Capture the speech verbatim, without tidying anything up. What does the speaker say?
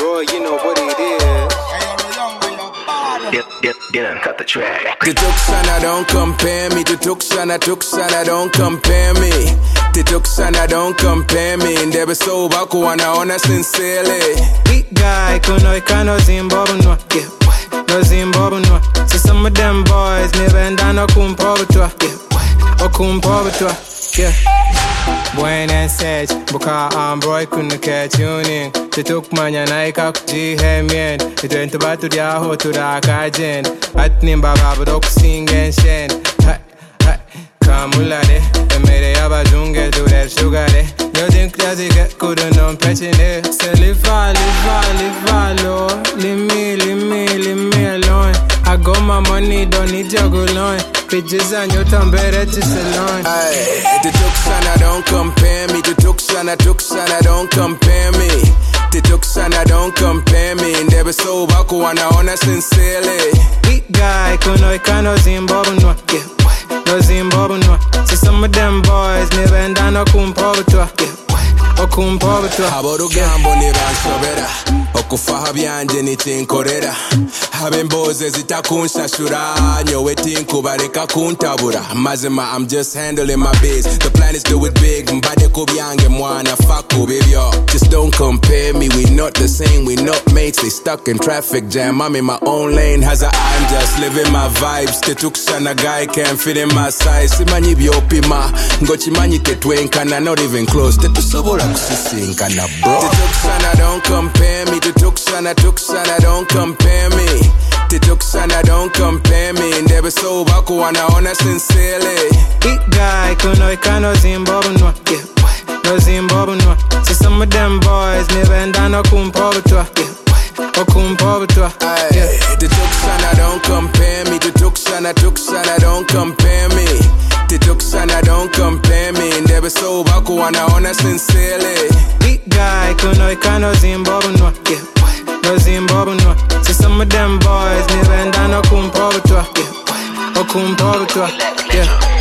bro, you know what it is. Dip, dip, dip, cut the track. The Tuksana don't compare me. The Tuksana, Tuksana don't compare me. The Tuksana don't compare me. Ndebe so baku wanaona sincerely. Big guy, kuno ikano Zimbabwe no. Yeah, no Zimbabwe no. See some of them boys, never end no kumpobu twa. Yeah, o kumpobu twa. Yeah. Buen and Sage, Buka and Boy couldn't catch tuning. They took manya naika kuji hemien. It went about to the aho to the akajen. At nimba babadok sing and shen. Hai, hai, kamulade. The made a jungle to that sugar. You think that they get good and non patching it. Say live far, live far, live far, Lord. Leave me, leave me, leave me alone. I got my money, don't need your go line. Bitches and you turn better to salon. Aye, the Tuksana don't compare me. The Tuksana, Tuksana don't compare me. The Tuksana don't compare me. Ndebe so baku wanaona sincerely. Big guy, kuno ikano Zimbabwe no. Yeah, no Zimbabwe no. See some of them boys, never end no kumpobu twa. Yeah, o kumpobu twa. Aborugambo ni bansobera. Okufaha byanje nitinkorera. Habemboze zitakunshashura. Nyowe tinkubareka kuntabura. Mazima, I'm just handling my biz. The plan is do it big. Mbade kubyange mwana faku bibyo. Just don't compare me, we not the same. We not mates, they stuck in traffic jam. I'm in my own lane, has a I'm just living my vibes. The Tuksana guy can't fit in my size. Simanyi byopima. Ngochimanyi tetwenkana, not even close. Tetusobola kusisinkana bro. The Tuksana don't compare me. The Tuksana, Tuksana don't compare me. The Tuksana don't compare me. Ndebe so baku wanaona sincerely. Big guy, kuno ikano Zimbabwe no. Yeah, no Zimbabwe no. See some of them boys, never end no kumpobu twa. Yeah, o kumpobu twa. Yeah, the Tuksana don't compare me. The Tuksana, Tuksana don't compare me. The Tuksana don't compare me. Ndebe so baku wanaona sincerely. Big guy, kuno ikano Zimbabwe no. Yeah, no Zimbabwe no. See some of them boys, never end no kumpobu twa. Yeah, o kumpobu twa. Yeah.